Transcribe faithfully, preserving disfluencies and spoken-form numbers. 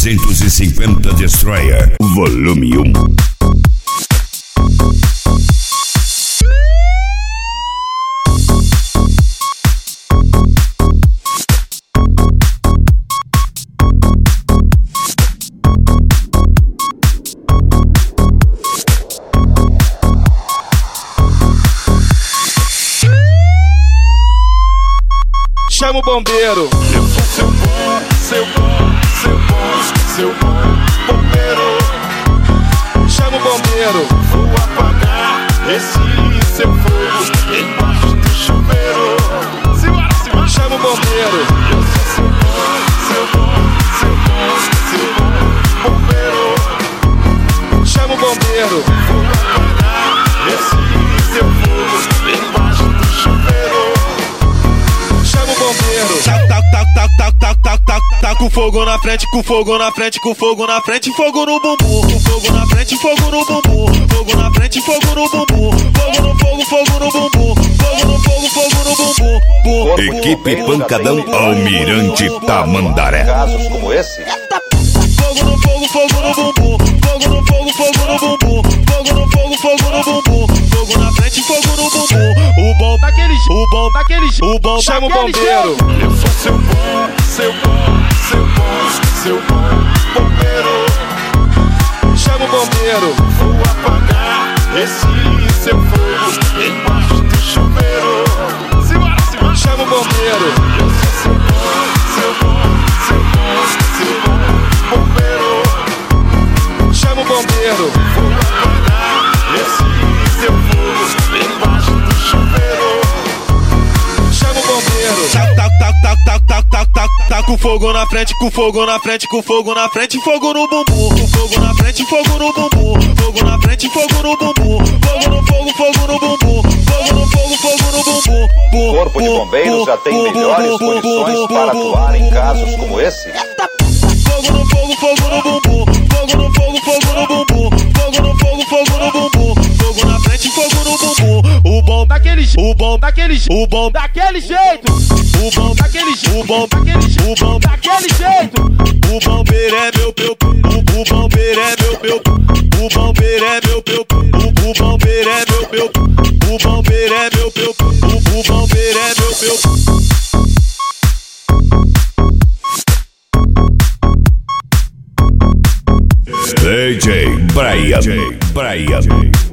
trezentos e cinquenta Destroyer, volume um. Chama o bombeiro. Eu sou seu bom, seu bom, seu bom, seu bom bombeiro. Chama o bombeiro. Vou apagar esse seu fogo embaixo do chuveiro. Simbora, simbora. Chama o bombeiro. Eu sou seu bom, seu bom, seu bom, seu bom bombeiro. Chama o bombeiro. Vou apagar esse seu fogo embaixo do chuveiro. Chama o bombeiro. Tac, tac, tac, tac, tac, tac, tac, tac, tac, com fogo na frente, com fogo na frente, com fogo na frente, fogo no bumbum, com fogo na frente, fogo no bumbum, fogo na frente, fogo no bumbum, fogo no fogo, fogo no bumbum, fogo no fogo, fogo no bumbum, bum. Equipe Pancadão Almirante Tamandaré. Casos como esse, Fogo no fogo, fogo no bumbum, fogo no fogo, fogo no bumbum, fogo no fogo, fogo no bumbum, fogo na frente, fogo no bumbum. O bom daquele, o bom daquele, o bom Chama o daquele bombeiro. Eu sou seu bom, seu bom, seu bom, seu bom bombeiro. Chama o bombeiro. Vou apagar esse seu fogo embaixo do chuveiro. Simbora, simbora. Chama o bombeiro. Eu sou seu bom, seu bom, seu bom, seu bom bombeiro. Chama o bombeiro. Vou apagar esse seu fogo embaixo do chuveiro. Chama o bombeiro. Tac, tac, tac, tac, tac, tac, tac, tac, tac, com fogo na frente, com fogo na frente, com fogo na frente, fogo no bumbum, com fogo na frente, fogo no bumbum, fogo na frente, fogo no bumbum, fogo no fogo, fogo no bumbum, fogo no fogo, fogo no bumbum, bum. o Corpo de Bombeiros já tem melhores condições para atuar em casos como esse. Fogo no fogo, fogo no bumbum, fogo no fogo, fogo no bumbum, fogo no fogo, fogo no bumbum, fogo na frente, fogo no bumbum. O bom daquele, o bom daquele, o bom daquele jeito, o bom daquele, o bom daquele, o bom daquele jeito. O bombeiro é meu meu, o bombeiro é meu meu, o bombeiro é meu meu, o bombeiro é meu meu, o bombeiro é meu meu, o bombeiro é meu meu. D J Brian, Brian.